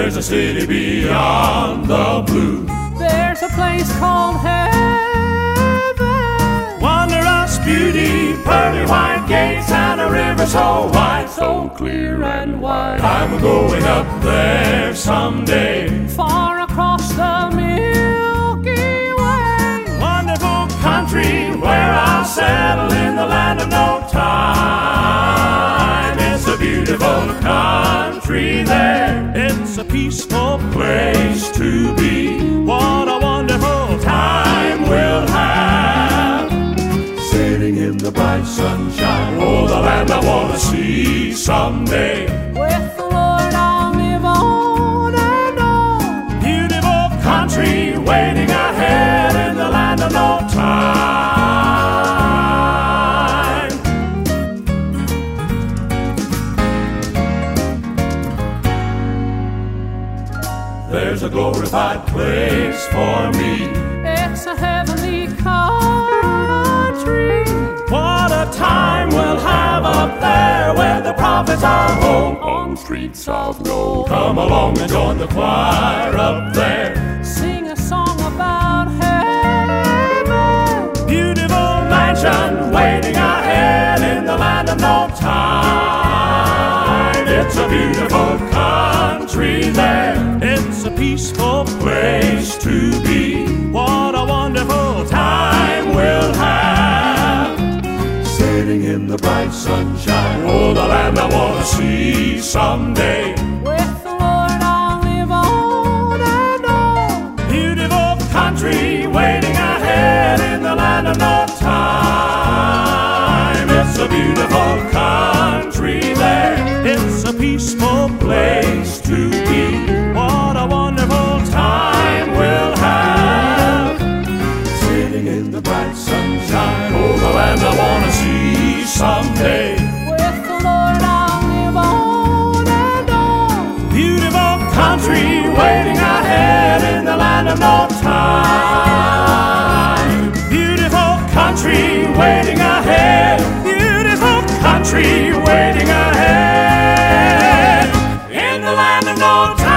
There's a city beyond the blue. There's a place called heaven. Wondrous beauty, pearly white gates, and a river so wide, so clear and wide. I'm going up there someday, Far across the Milky Way. wonderful country where I'll settle in the land of no time. It's a beautiful country there. It's a peaceful place to be. What a wonderful time we'll have, sailing in the bright sunshine. Oh, the land I want to see someday. With the Lord I'll live on and on. Beautiful country waiting ahead in the land of no time. There's a glorified place for me. It's a heavenly country. What a time we'll have up there, where the prophets are home on streets of gold. Come along and join the choir up there. Sing a song about heaven. Beautiful mansion waiting ahead in the land of no time. It's a beautiful country there. It's a peaceful place to be. What a wonderful time we'll have, sailing in the bright sunshine. Oh, the land I want to see someday. With the Lord I'll live on and on. Beautiful country waiting ahead in the land of no time. It's a beautiful country there. It's a peaceful place to be. What a wonderful time we'll have, sailing in the bright sunshine. Oh, the land I want to see someday. With the Lord I'll live on and on. Beautiful country waiting ahead in the land of no time. Beautiful country waiting ahead. Beautiful country waiting ahead in the land of no time.